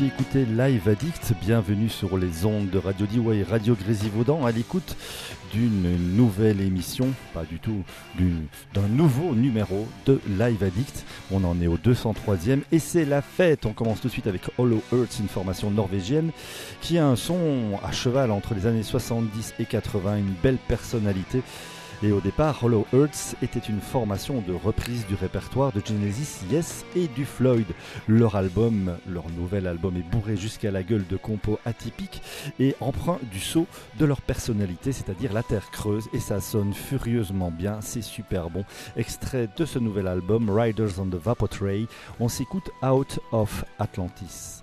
qui écoutez Live Addict, bienvenue sur les ondes de Radio Diois et Radio Grésivaudan à l'écoute d'une nouvelle émission, pas du tout, d'un nouveau numéro de Live Addict. On en est au 203e et c'est la fête. On commence tout de suite avec Hollow Earth, une formation norvégienne qui a un son à cheval entre les années 70 et 80, une belle personnalité. Et au départ, Hollow Earth était une formation de reprise du répertoire de Genesis, Yes et du Floyd. Leur nouvel album est bourré jusqu'à la gueule de compos atypiques et empreint du sceau de leur personnalité, c'est-à-dire la terre creuse, et ça sonne furieusement bien, c'est super bon. Extrait de ce nouvel album, Riders on the Vapotray, on s'écoute Out of Atlantis.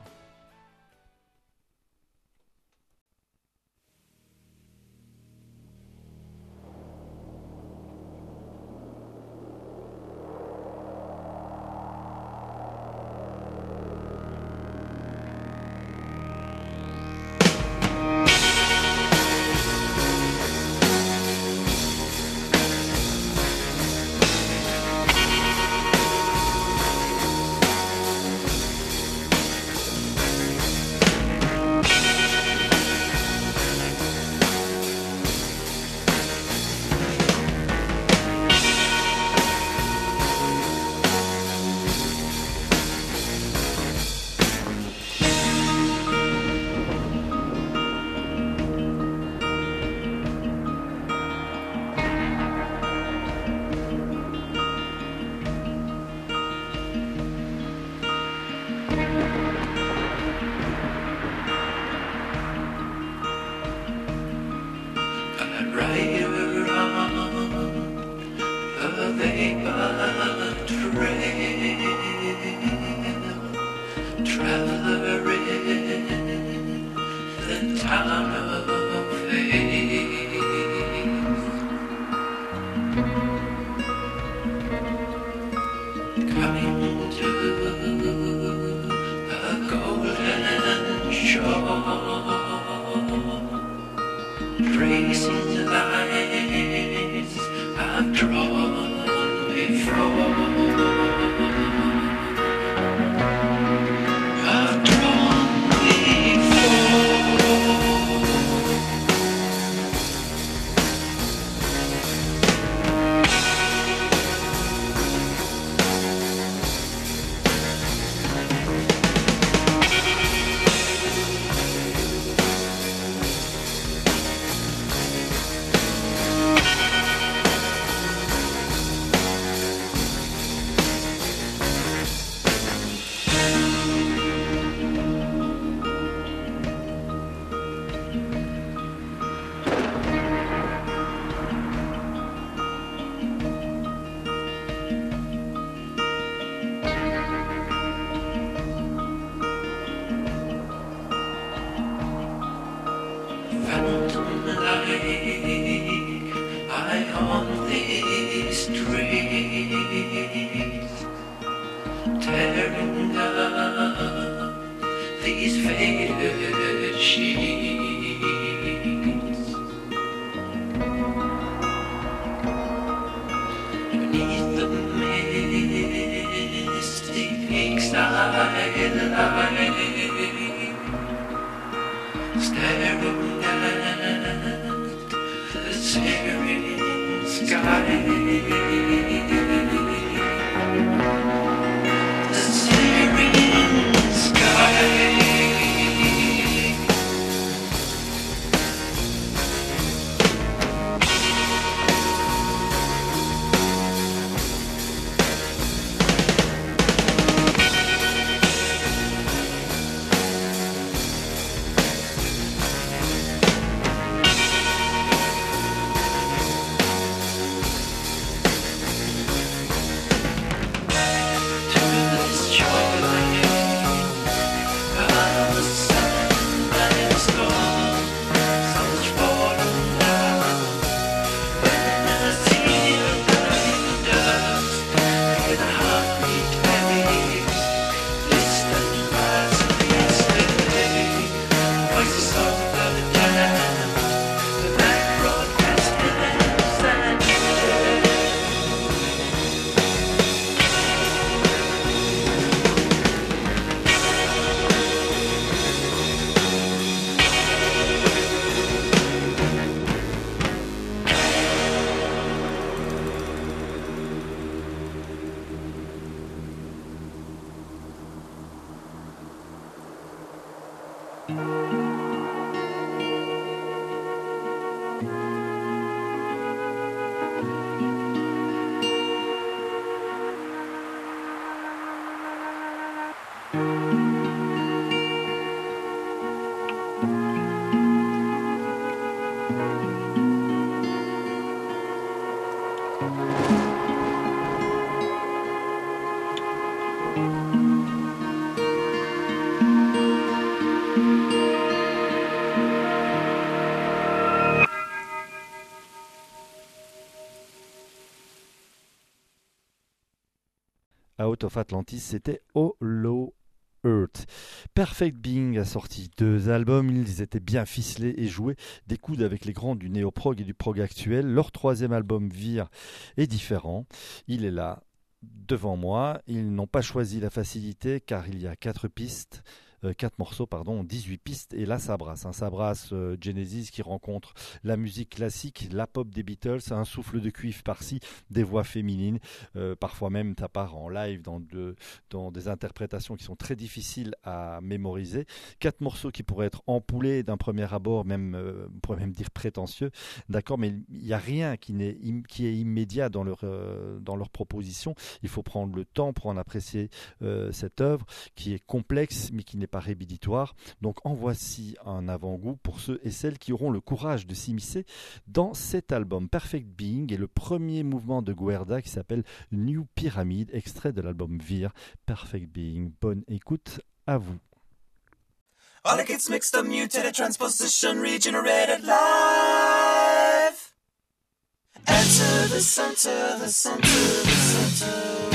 Out of Atlantis, c'était Hollow Earth. Perfect Being a sorti 2 albums, ils étaient bien ficelés et joués des coudes avec les grands du néo-prog et du prog actuel. Leur 3e album, Vir, est différent. Il est là, devant moi. Ils n'ont pas choisi la facilité car il y a 4 pistes. 4 morceaux, 18 pistes, et là ça brasse. Ça brasse Genesis qui rencontre la musique classique, la pop des Beatles, un souffle de cuivre par-ci, des voix féminines, parfois même ta part en live dans des interprétations qui sont très difficiles à mémoriser. 4 morceaux qui pourraient être empoulés d'un premier abord, on pourrait même dire prétentieux, d'accord, mais il n'y a rien qui est immédiat dans leur proposition. Il faut prendre le temps pour en apprécier cette œuvre qui est complexe mais qui n'est pas rédhibitoire. Donc en voici un avant-goût pour ceux et celles qui auront le courage de s'immiscer dans cet album. Perfect Being est le premier mouvement de Guerda qui s'appelle New Pyramid, extrait de l'album Vir. Perfect Being, bonne écoute à vous. All it gets mixed up, mutated, transposition, regenerated life. Enter the center, the center, the center.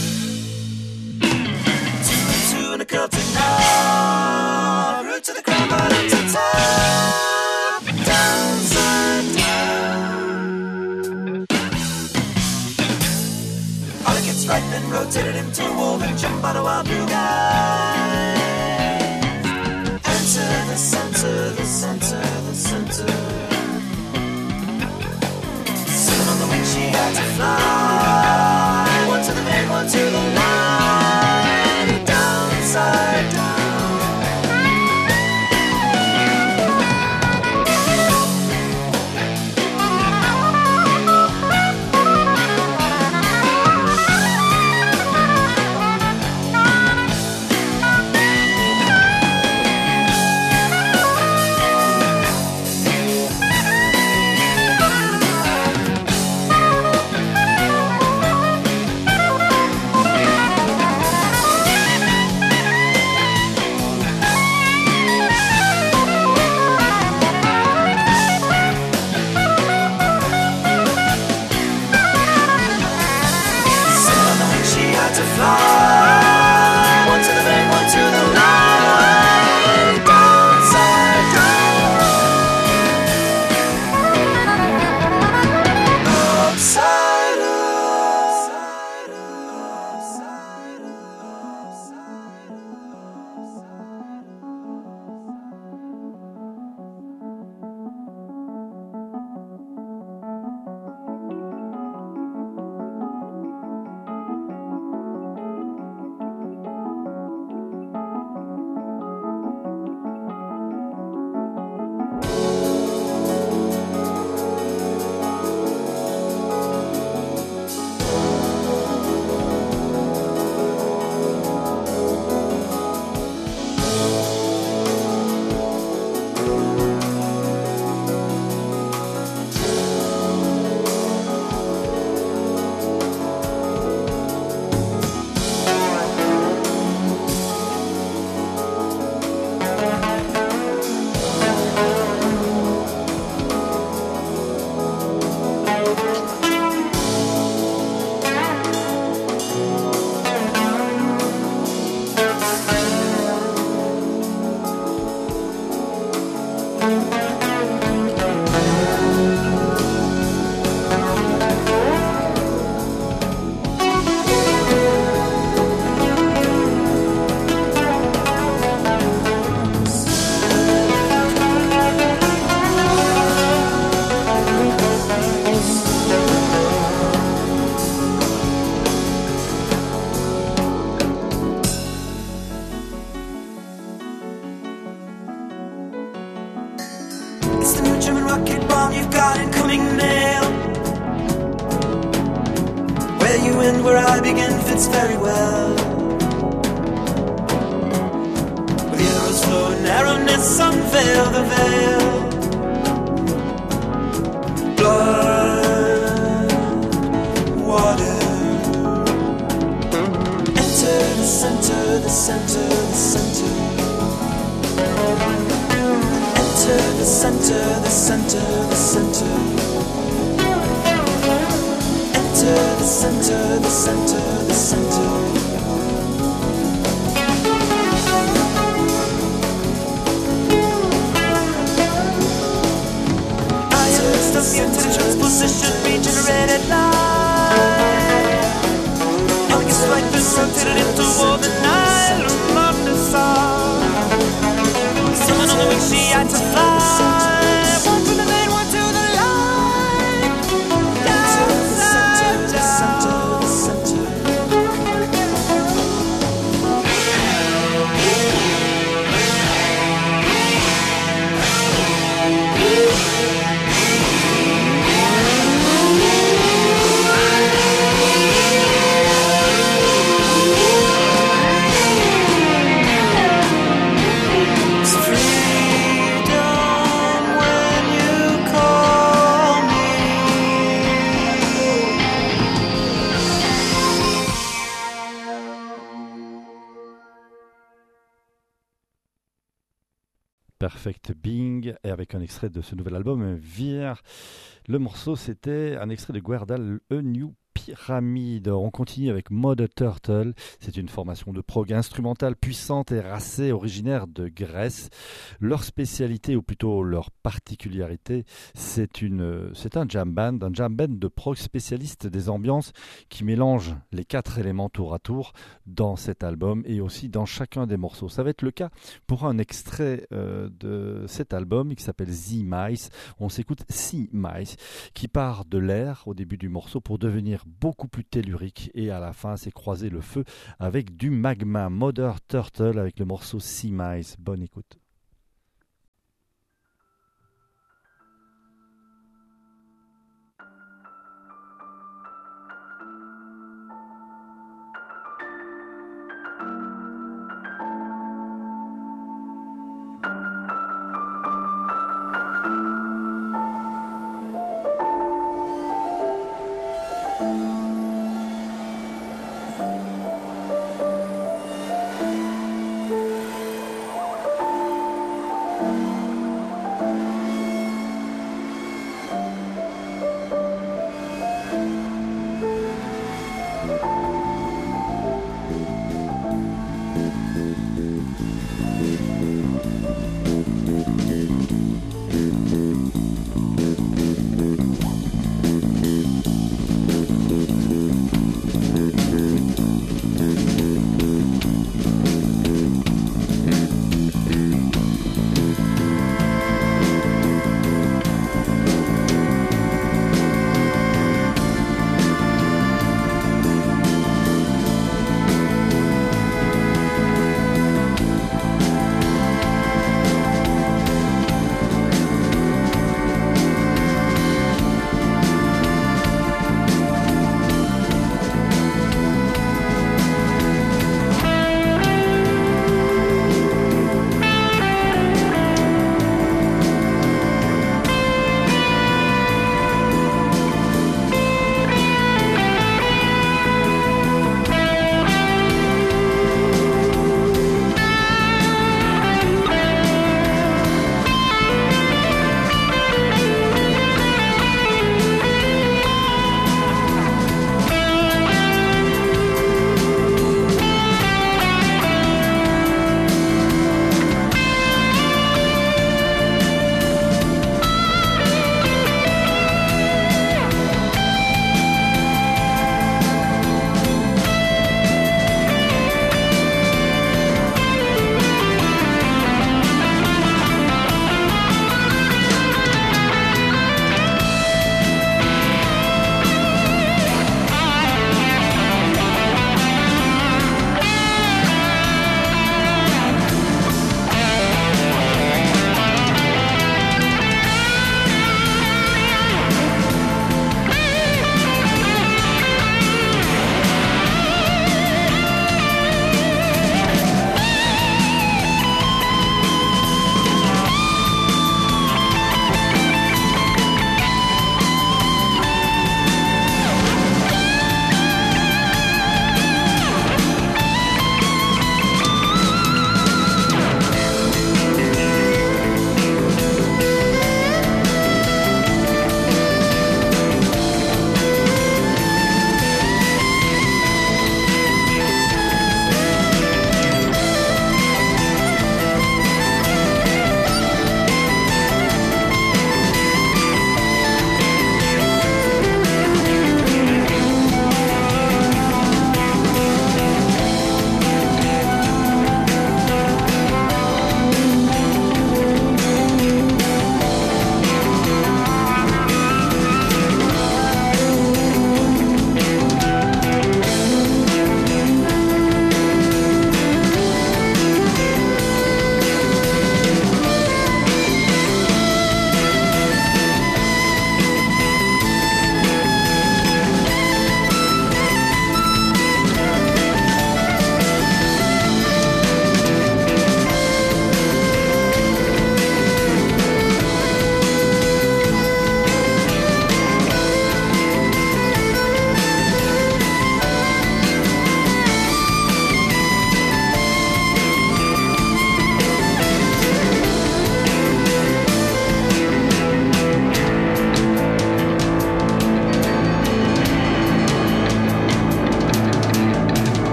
And a curtain now, root to the ground, bottom to top, downside down. All it gets right then rotated into a woven jump on a wild blue guy. Enter the center, the center, the center. Soon on the wing she had to fly, one to the main, one to the line. Upside down. center, the center, the center. Enter the center, the center, the center. I am the mutant transposition regenerated light. Elegant light is rotated into all the night on the sun. Someone on the wing, she had to fly. One to the night, one to the light. Down, down, down. Perfect Being, et avec un extrait de ce nouvel album, Vir. Le morceau, c'était un extrait de Guerdal, A New Pyramid. On continue avec Mother Turtle. C'est une formation de prog instrumentale puissante et racée, originaire de Grèce. Leur spécialité, ou plutôt leur particularité, c'est un jam band de prog spécialiste des ambiances qui mélange les 4 éléments tour à tour dans cet album et aussi dans chacun des morceaux. Ça va être le cas pour un extrait de cet album qui s'appelle Sea Mice. On s'écoute Sea Mice qui part de l'air au début du morceau pour devenir beaucoup plus tellurique et à la fin c'est croiser le feu avec du magma. Mother Turtle avec le morceau Sea Mice. Bonne écoute.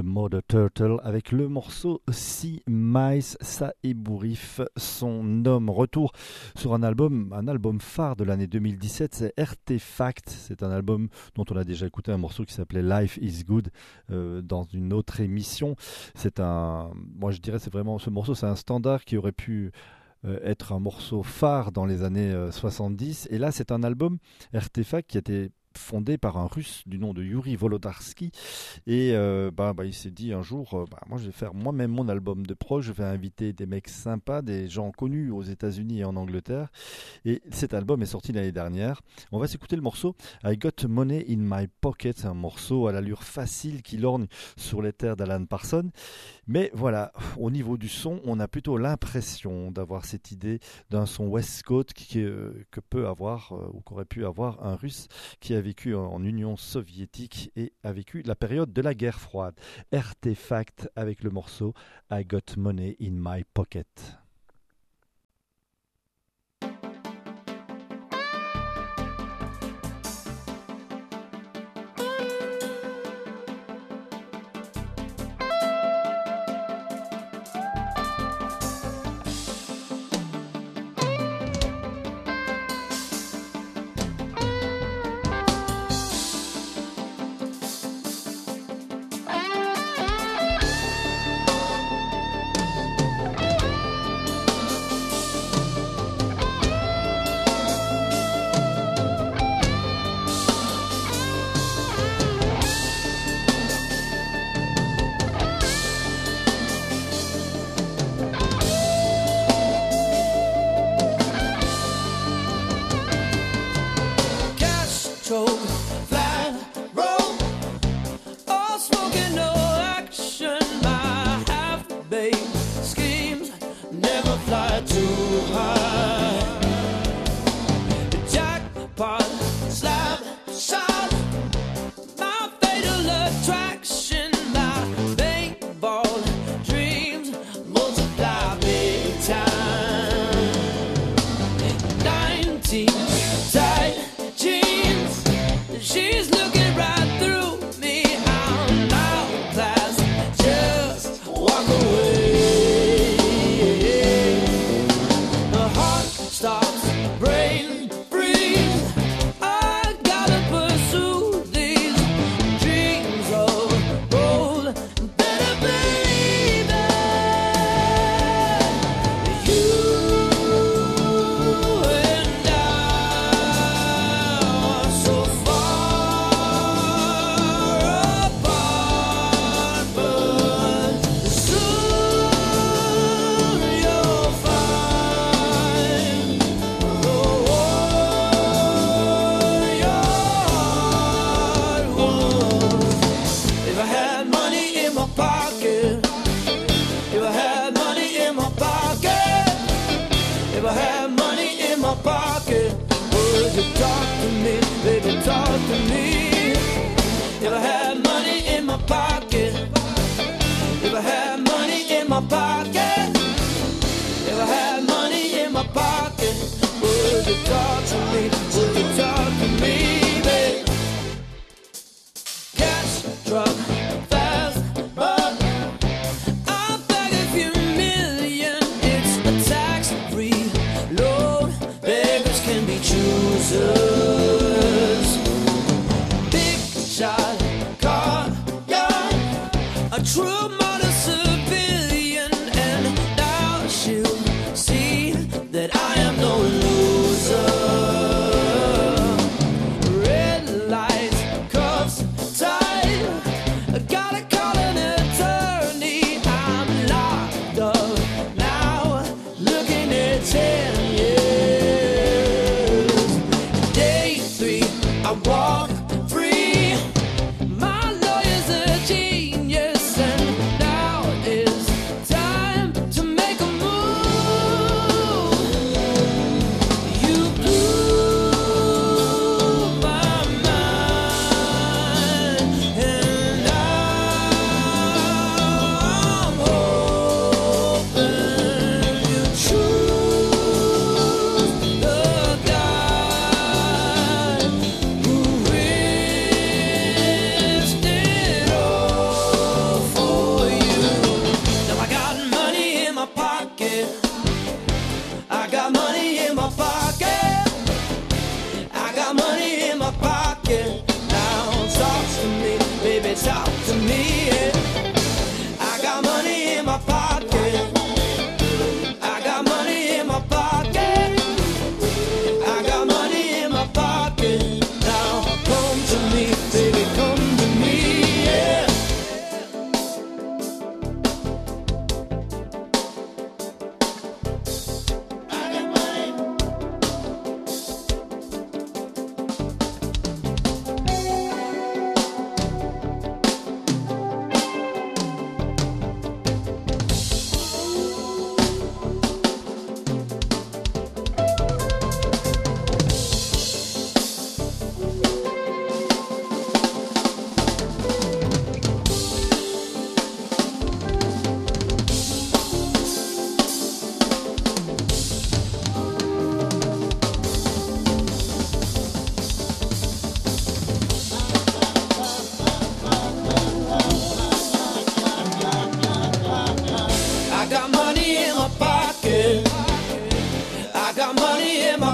Mother Turtle avec le morceau Sea Mice, ça ébouriffe son homme. Retour sur un album phare de l'année 2017, c'est Artefact. C'est un album dont on a déjà écouté un morceau qui s'appelait Life is Good dans une autre émission. Moi je dirais c'est vraiment ce morceau, c'est un standard qui aurait pu être un morceau phare dans les années 70. Et là c'est un album Artefact qui a été fondé par un Russe du nom de Yuri Volodarsky et il s'est dit un jour moi je vais faire moi-même mon album de prog, je vais inviter des mecs sympas, des gens connus aux États-Unis et en Angleterre, et cet album est sorti l'année dernière. On va s'écouter le morceau I Got Money in My Pocket, un morceau à l'allure facile qui lorgne sur les terres d'Alan Parsons, mais voilà, au niveau du son on a plutôt l'impression d'avoir cette idée d'un son West Coast que peut avoir ou qu'aurait pu avoir un Russe qui a vécu en Union soviétique et a vécu la période de la guerre froide. Artefact avec le morceau I Got Money in My Pocket. Day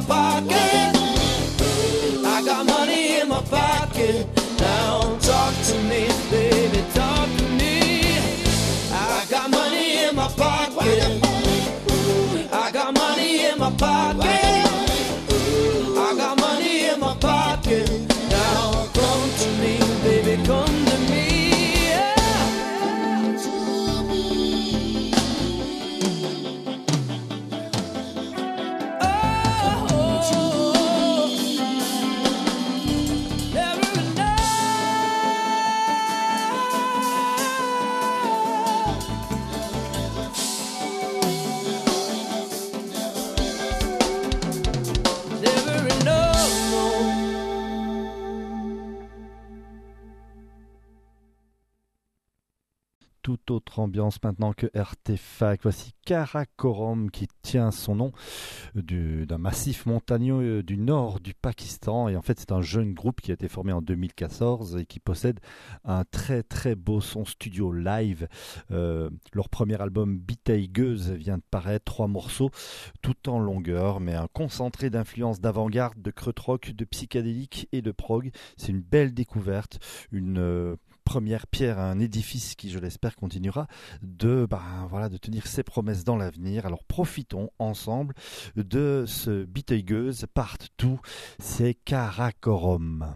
pocket. I got money in my pocket. Now talk to me, baby, talk to me. I got money in my pocket. I got money in my pocket. I got money in my pocket. Now come to me, baby, come to me. Toute autre ambiance maintenant que Artefact. Voici Karakoram qui tient son nom d'un massif montagneux du nord du Pakistan. Et en fait, c'est un jeune groupe qui a été formé en 2014 et qui possède un très très beau son studio live. Leur premier album Bitaigeuse vient de paraître, 3 morceaux tout en longueur, mais un concentré d'influences d'avant-garde, de krautrock, de psychédélique et de prog. C'est une belle découverte, une première pierre à un édifice qui, je l'espère, continuera de tenir ses promesses dans l'avenir. Alors profitons ensemble de ce Bitaigeuse Part 2, c'est Karakoram.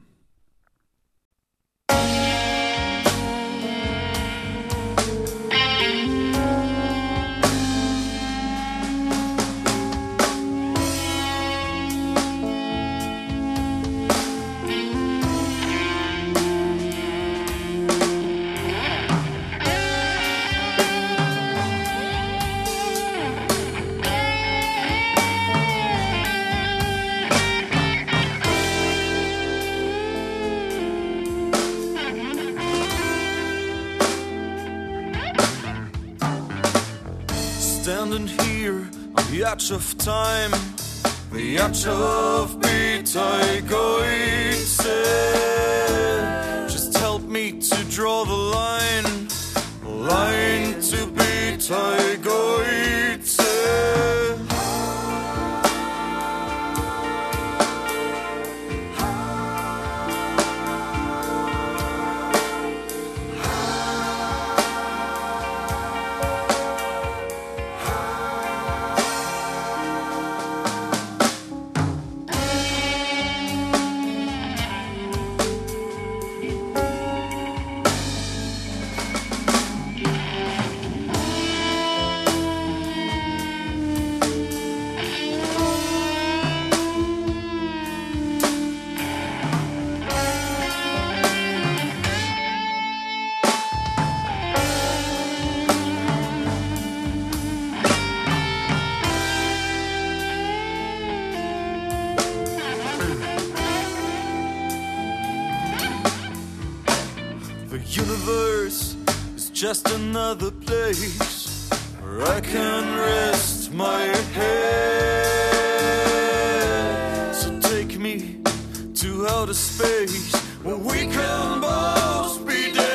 Standing here on the edge of time, the edge of Bitaigeuse. Just help me to draw the line to Bitaigeuse. Universe is just another place where I can rest my head. So take me to outer space where we can both be dead.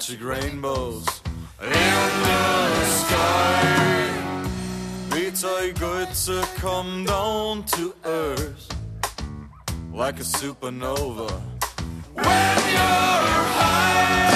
magic rainbows in the sky. It's a good to come down to earth like a supernova when you're high.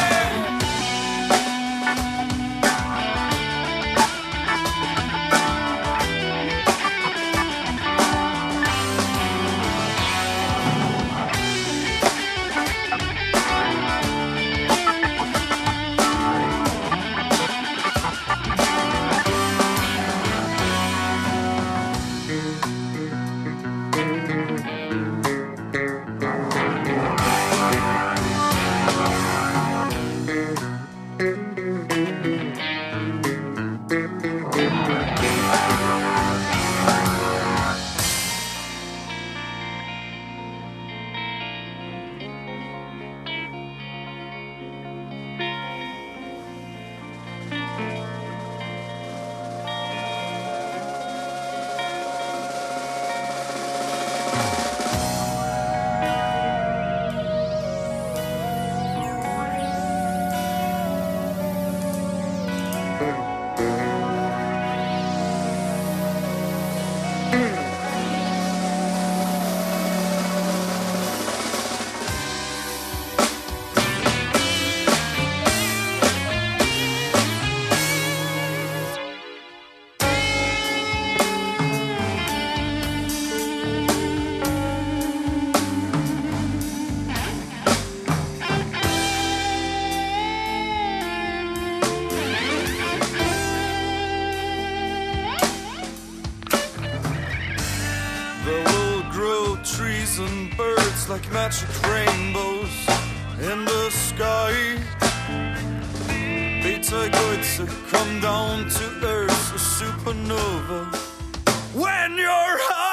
Like magic rainbows in the sky. Beta good to come down to earth, a supernova when you're high.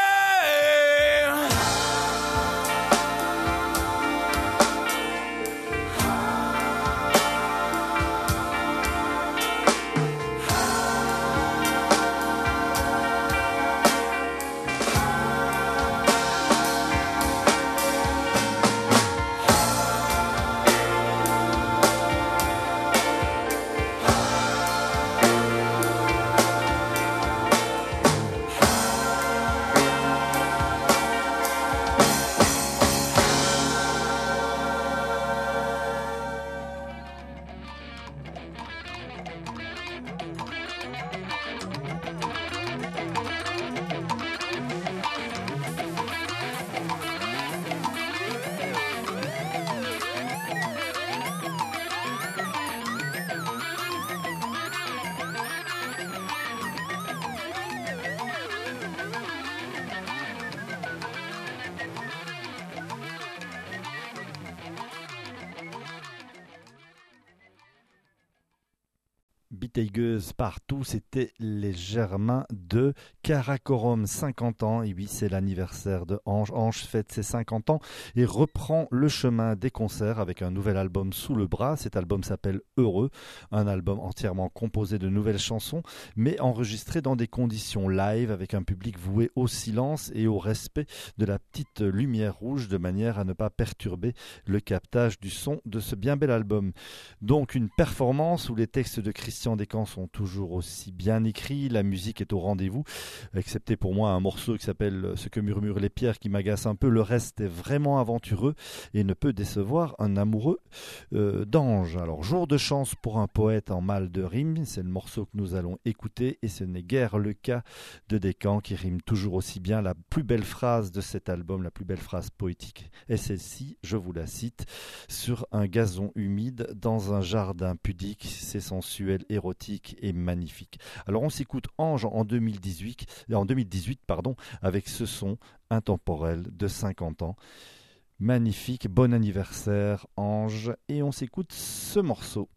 Biteilleuse partout, c'était les Germains de Karakorum, 50 ans. Et oui, c'est l'anniversaire de Ange. Ange fête ses 50 ans et reprend le chemin des concerts avec un nouvel album sous le bras. Cet album s'appelle Heureux, un album entièrement composé de nouvelles chansons, mais enregistré dans des conditions live avec un public voué au silence et au respect de la petite lumière rouge de manière à ne pas perturber le captage du son de ce bien bel album. Donc une performance où les textes de Christian Descamps sont toujours aussi bien écrits, la musique est au rendez-vous, excepté pour moi un morceau qui s'appelle Ce que murmurent les pierres qui m'agace un peu. Le reste est vraiment aventureux et ne peut décevoir un amoureux d'Ange. Alors jour de chance pour un poète en mal de rime, c'est le morceau que nous allons écouter et ce n'est guère le cas de Descamps qui rime toujours aussi bien. La plus belle phrase de cet album, la plus belle phrase poétique est celle-ci, je vous la cite: sur un gazon humide dans un jardin pudique, c'est sensuel, érotique et magnifique. Alors on s'écoute Ange en 2018 avec ce son intemporel de 50 ans. Magnifique, bon anniversaire Ange, et on s'écoute ce morceau.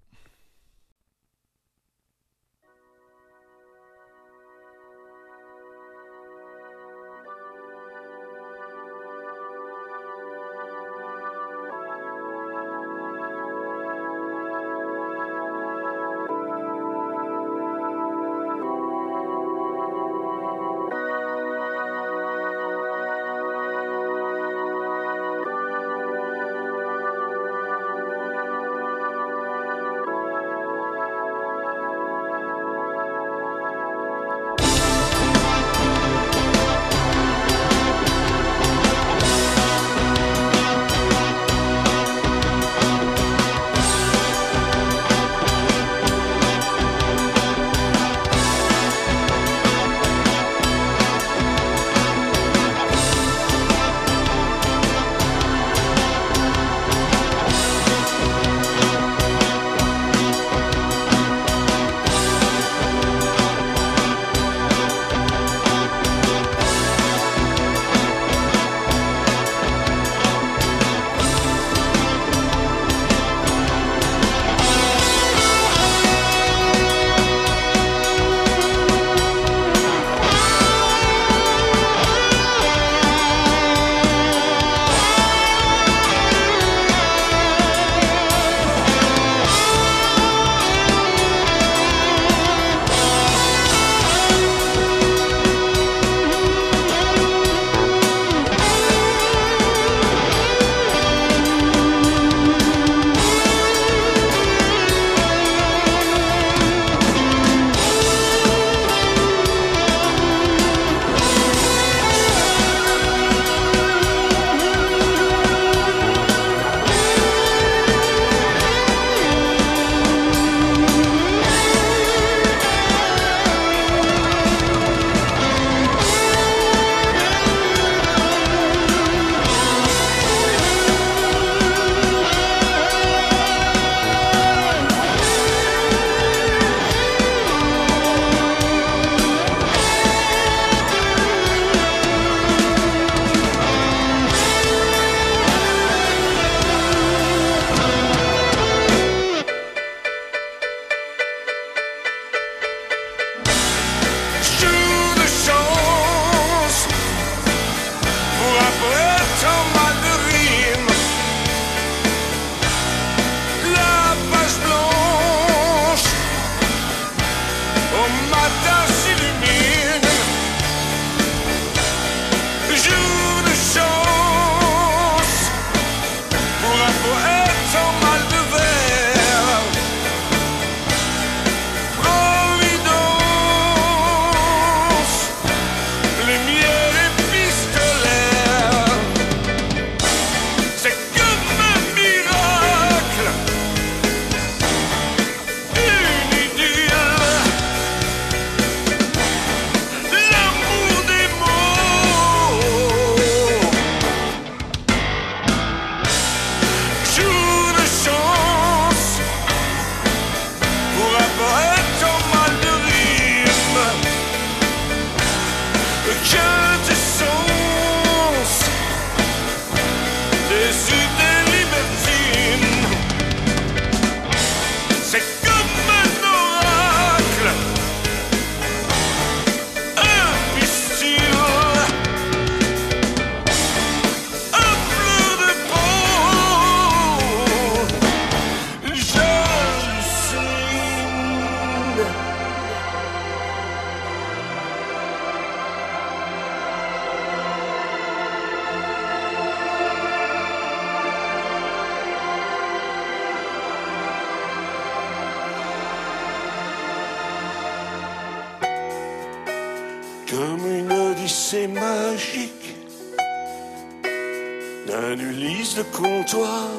matin s'illumine. Jour de chance pour un poète en mal de verre. Providence, lumière épistolaire. C'est comme un miracle, une idylle, l'amour des mots. Jour de chance pour un poète en mal de rime. Que tes sens, des idées libertines. C'est comme un oracle, un mystère, un fleur de peau. J'hallucine. Comme une odyssée magique d'un Ulysse de comptoir,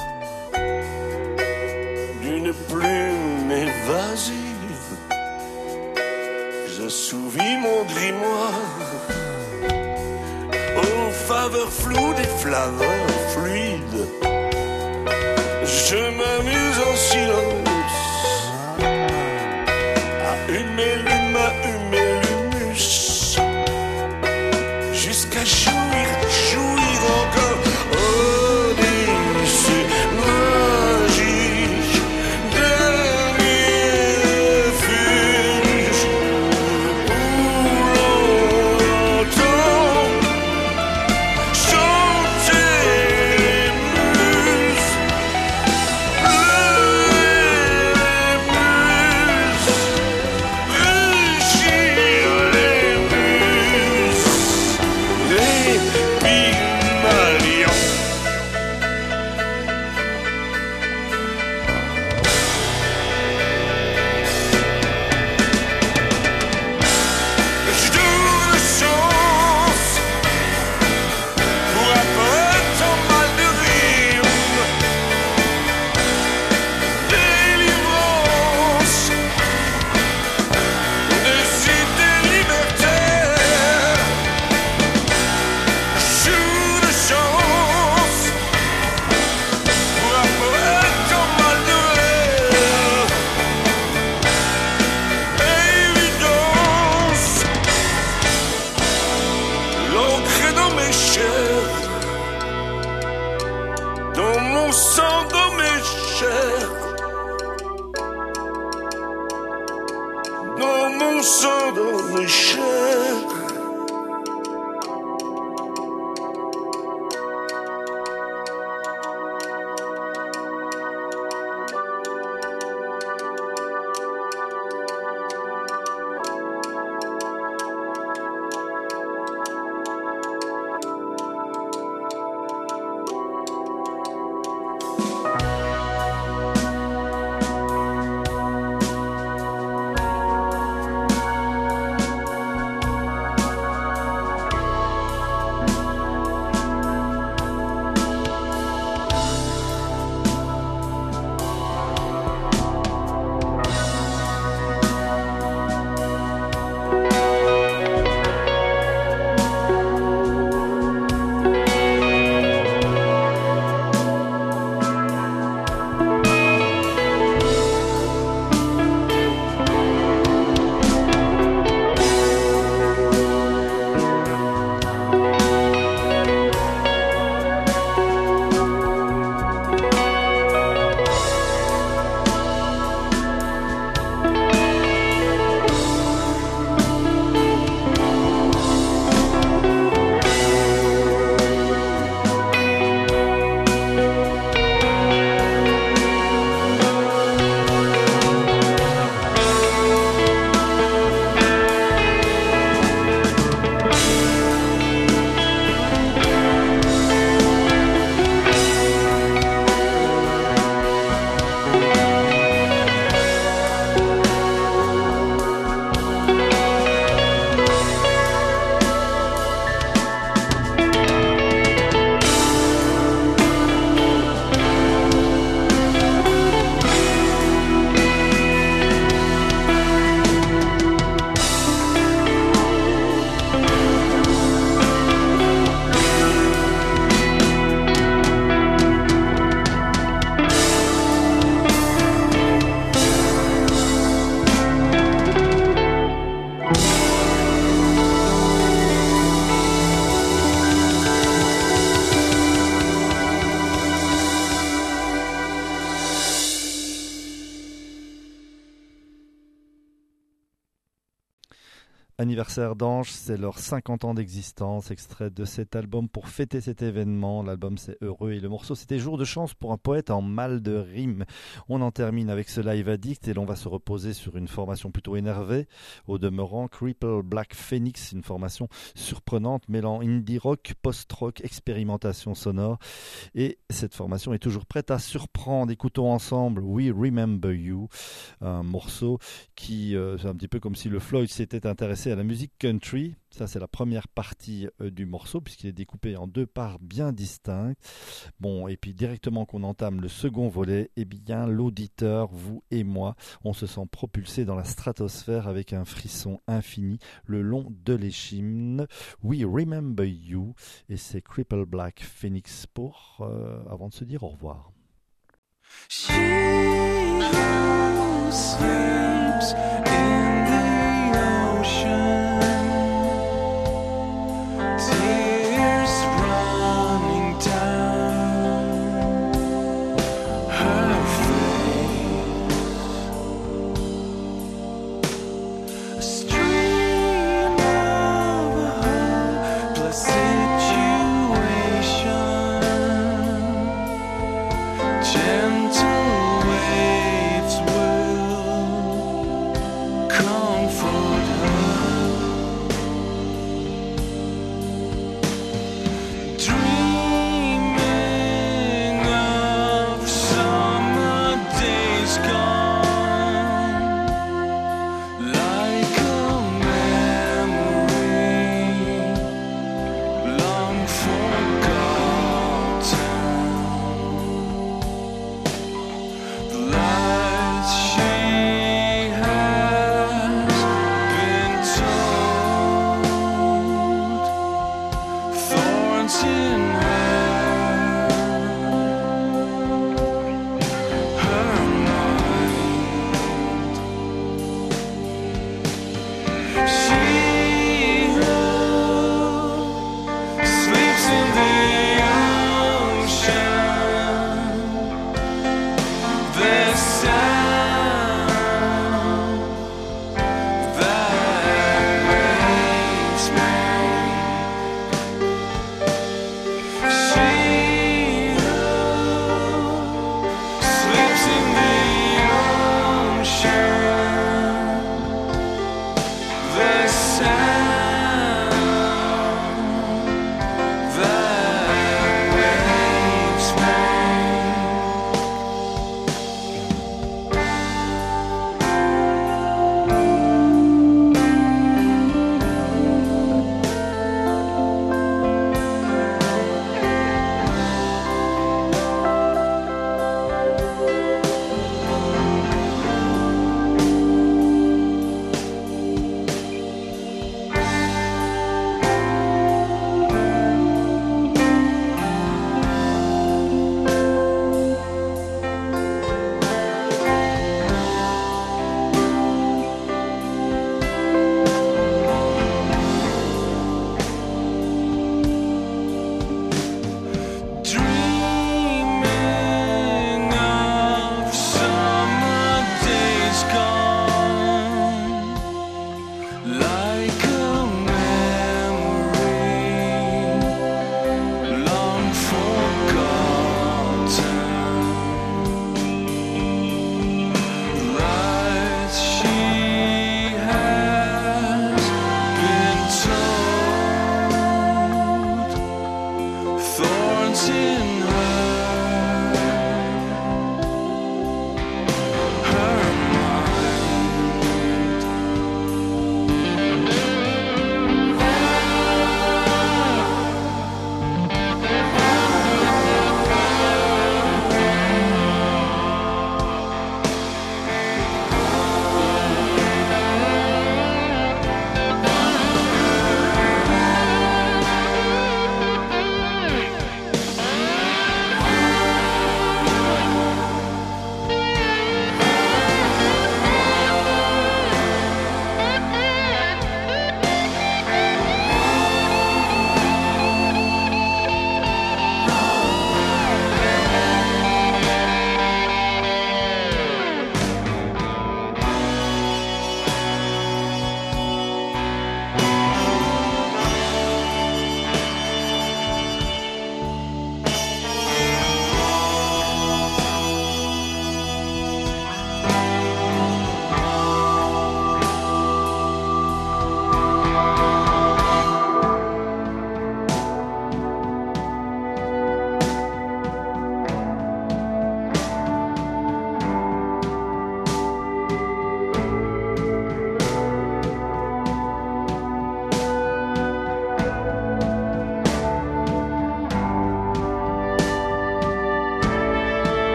d'une plume évasive, j'assouvis mon grimoire aux faveurs floues des flaveurs fluides. Je m'amuse en silence à humer l'humain, humer l'humus, jusqu'à jouir, jouir encore. Odyssée magique, dernier refuge, où l'on entend chanter les muses, rugir les muses, les Pygmalions. Jour de chance pour un poète en mal de rime. Délivrance des idées libertaires. Jour de chance pour un poète en mal de rêve. Évidence, l'encre dans mes chairs, dans mon sang, dans mes chairs, dans mon sang, dans mes chairs. Anniversaire d'Ange, c'est leur 50 ans d'existence, extrait de cet album pour fêter cet événement. L'album c'est Heureux et le morceau c'était Jour de chance pour un poète en mal de rime. On en termine avec ce Live Addict et l'on va se reposer sur une formation plutôt énervée. Au demeurant, Cripple Black Phoenix, une formation surprenante mêlant indie rock, post-rock, expérimentation sonore. Et cette formation est toujours prête à surprendre. Écoutons ensemble We Remember You, un morceau qui, c'est un petit peu comme si le Floyd s'était intéressé à la musique country. Ça, c'est la première partie du morceau, puisqu'il est découpé en 2 parts bien distinctes. Bon, et puis directement qu'on entame le second volet, eh bien, l'auditeur, vous et moi, on se sent propulsé dans la stratosphère avec un frisson infini le long de l'échine. We Remember You, et c'est Cripple Black Phoenix pour, avant de se dire au revoir. She who sleeps in the ocean, tears running down her face, a stream of a hopeless situation, gentle waves will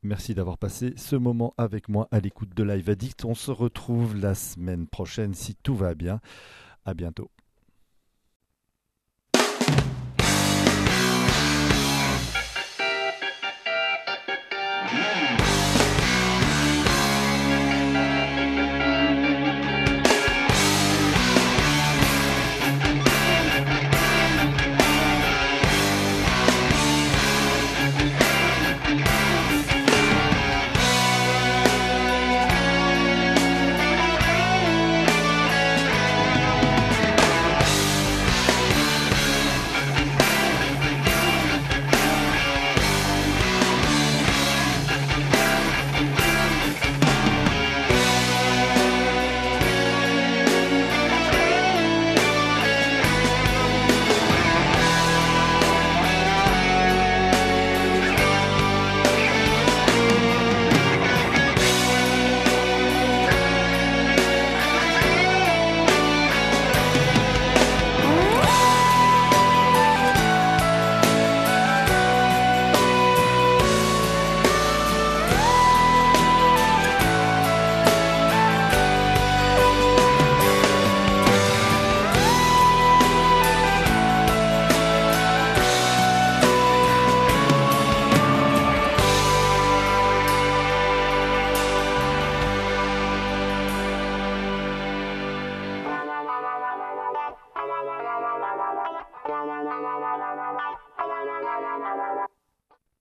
Merci d'avoir passé ce moment avec moi à l'écoute de Live Addict. On se retrouve la semaine prochaine si tout va bien. À bientôt.